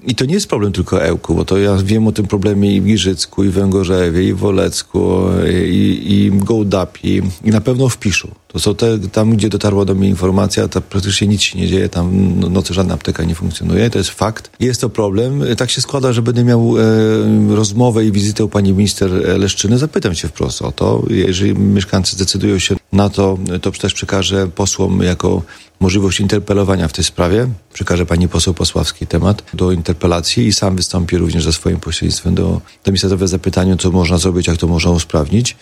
I to nie jest problem tylko Ełku, bo to ja wiem o tym problemie i w Giżycku, i w Węgorzewie, i w Wolecku, i w Gołdapi, i na pewno w Piszu. To są tam, gdzie dotarła do mnie informacja, to praktycznie nic się nie dzieje, tam nocy żadna apteka nie funkcjonuje, to jest fakt. Jest to problem. Tak się składa, że będę miał rozmowę i wizytę u pani minister Leszczyny. Zapytam się wprost o to. Jeżeli mieszkańcy zdecydują się na to, to też przekażę posłom jako możliwość interpelowania w tej sprawie. Przekażę pani poseł Pasławskiej temat do interpelacji i sam wystąpię również za swoim pośrednictwem do ministra zdrowia z zapytaniem, co można zrobić, jak to można usprawnić.